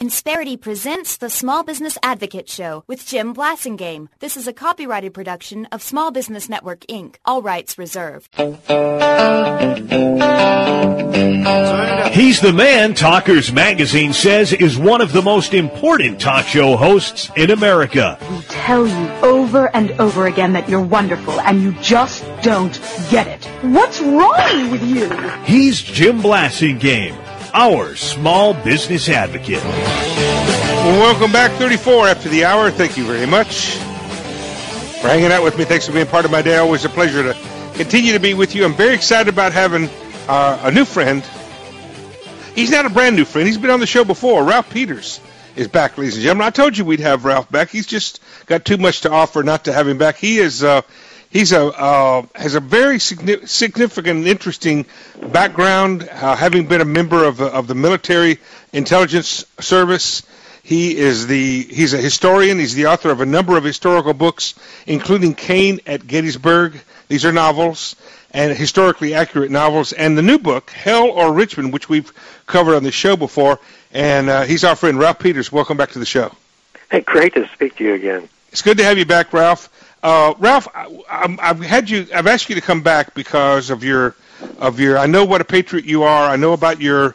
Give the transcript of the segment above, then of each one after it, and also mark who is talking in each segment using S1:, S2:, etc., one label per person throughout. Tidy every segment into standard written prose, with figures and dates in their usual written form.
S1: Insperity presents the Small Business Advocate Show with Jim Blasingame. This is a copyrighted production of Small Business Network, Inc. All rights reserved.
S2: He's the man Talkers Magazine says is one of the most important talk show hosts in America.
S3: We tell you over and over again that you're wonderful, and you just don't get it. What's wrong with you?
S2: He's Jim Blasingame, our small business advocate.
S4: Well, welcome back, 34 after the hour. Thank you very much for hanging out with me. Thanks for being part of my day. Always a pleasure to continue to be with you. I'm very excited about having a new friend. He's not a brand new friend. He's been on the show before. Ralph Peters is back, ladies and gentlemen. I told you we'd have Ralph back. He's just got too much to offer not to have him back. He is has a very significant and interesting background, having been a member of the military intelligence service. He's a historian. He's the author of a number of historical books, including Cain at Gettysburg. These are novels and historically accurate novels. And the new book, Hell or Richmond, which we've covered on the show before. And he's our friend, Ralph Peters. Welcome back to the show.
S5: Hey, great to speak to you again.
S4: It's good to have you back, Ralph. Ralph, I've asked you to come back because of your. I know what a patriot you are. I know about your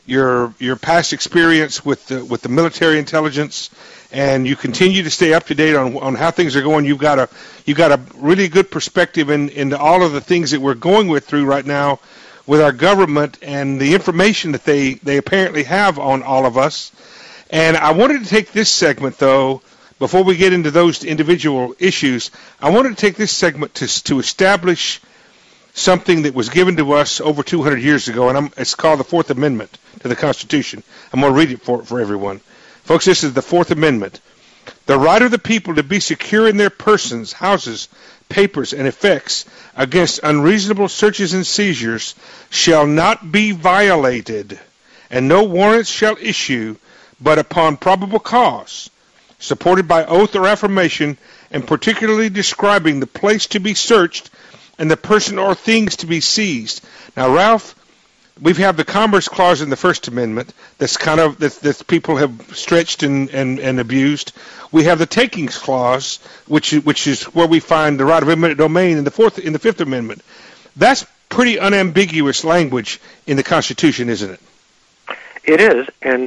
S4: past experience with the military intelligence, and you continue to stay up to date on how things are going. You've got a really good perspective into all of the things that we're going through right now with our government and the information that they apparently have on all of us. And I wanted to take this segment, though, before we get into those individual issues, I wanted to take this segment to establish something that was given to us over 200 years ago, and it's called the Fourth Amendment to the Constitution. I'm going to read it for everyone. Folks, this is the Fourth Amendment. The right of the people to be secure in their persons, houses, papers, and effects against unreasonable searches and seizures shall not be violated, and no warrants shall issue but upon probable cause, supported by oath or affirmation, and particularly describing the place to be searched and the person or things to be seized. Now, Ralph, we have the Commerce Clause in the First Amendment that people have stretched and abused. We have the Takings Clause, which is where we find the right of eminent domain in the Fifth Amendment. That's pretty unambiguous language in the Constitution, isn't it?
S5: It is, and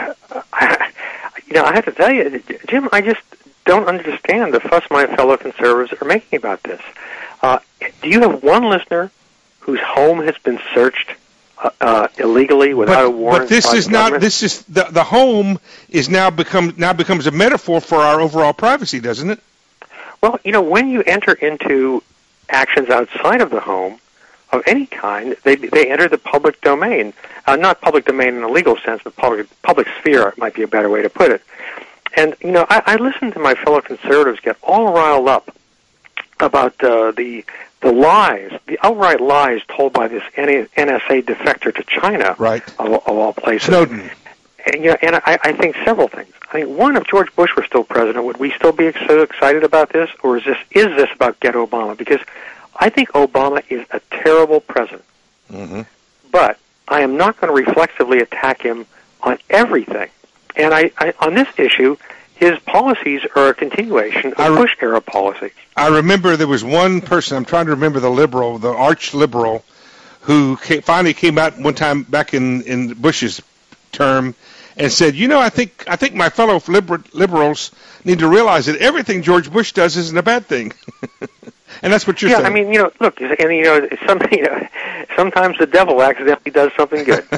S5: I have to tell you, Jim, I just don't understand the fuss my fellow conservatives are making about this. Do you have one listener whose home has been searched illegally without a warrant?
S4: But this is not. This is the home is now becomes a metaphor for our overall privacy, doesn't it?
S5: Well, when you enter into actions outside of the home of any kind, they enter the public domain. Not public domain in a legal sense, but public sphere might be a better way to put it. And I listen to my fellow conservatives get all riled up about the lies, the outright lies told by this NSA defector to China,
S4: right,
S5: of all places.
S4: Snowden.
S5: And I think several things. I think one, if George Bush were still president, would we still be so excited about this, or is this about Get Obama? Because I think Obama is a terrible president.
S4: Mm-hmm.
S5: But I am not going to reflexively attack him on everything. And I on this issue, his policies are a continuation of Bush-era policies.
S4: I remember there was one person, I'm trying to remember the arch-liberal, who finally came out one time back in Bush's term and said, I think my fellow liberals need to realize that everything George Bush does isn't a bad thing. And that's what you're saying.
S5: Yeah, I mean, look, and sometimes the devil accidentally does something good.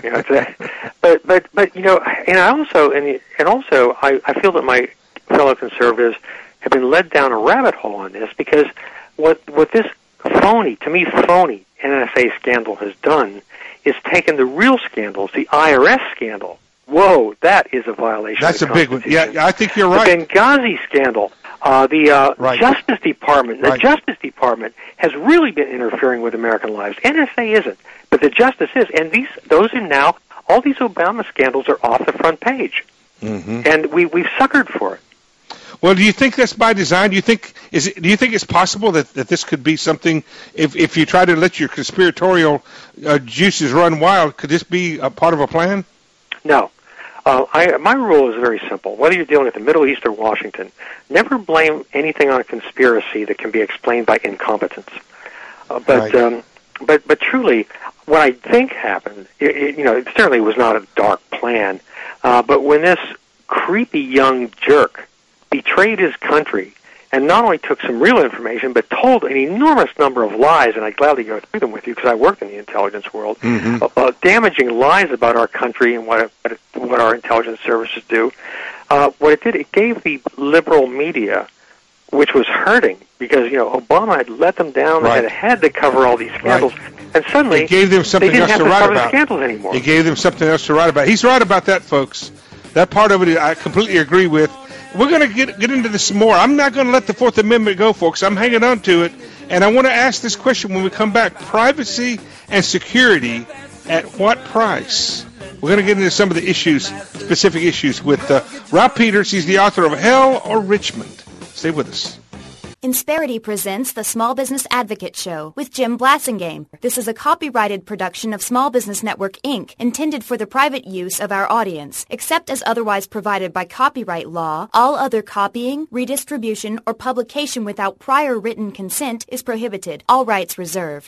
S5: But and I feel that my fellow conservatives have been led down a rabbit hole on this, because what this phony NSA scandal has done is taken the real scandals, the IRS scandal. Whoa, that is a violation.
S4: That's
S5: of the
S4: a big one. Yeah, I think you're right.
S5: The Benghazi scandal.
S4: Right.
S5: Justice Department. The
S4: right.
S5: Justice Department has really been interfering with American lives. NSA isn't, but the Justice is. And all these Obama scandals are off the front page,
S4: mm-hmm.
S5: and we've suckered for it.
S4: Well, do you think that's by design? Do you think it's possible that this could be something? If you try to let your conspiratorial juices run wild, could this be a part of a plan?
S5: No. My rule is very simple. Whether you're dealing with the Middle East or Washington, never blame anything on a conspiracy that can be explained by incompetence. But truly, what I think happened, it certainly was not a dark plan. But when this creepy young jerk betrayed his country and not only took some real information, but told an enormous number of lies, and I'd gladly go through them with you because I worked in the intelligence world, damaging lies about our country and what our intelligence services do. What it did, it gave the liberal media, which was hurting because Obama had let them down. They had to cover all these scandals, and suddenly
S4: it gave them something
S5: they didn't
S4: else
S5: have
S4: to write
S5: cover
S4: about.
S5: The scandals anymore.
S4: It gave them something else to write about. He's right about that, folks. That part of it, I completely agree with. We're going to get into this some more. I'm not going to let the Fourth Amendment go, folks. I'm hanging on to it, and I want to ask this question when we come back: privacy and security, at what price? We're going to get into some of the issues, specific issues, with Ralph Peters. He's the author of Hell or Richmond. Stay with us.
S1: Insperity presents the Small Business Advocate Show with Jim Blasingame. This is a copyrighted production of Small Business Network, Inc., intended for the private use of our audience. Except as otherwise provided by copyright law, all other copying, redistribution, or publication without prior written consent is prohibited. All rights reserved.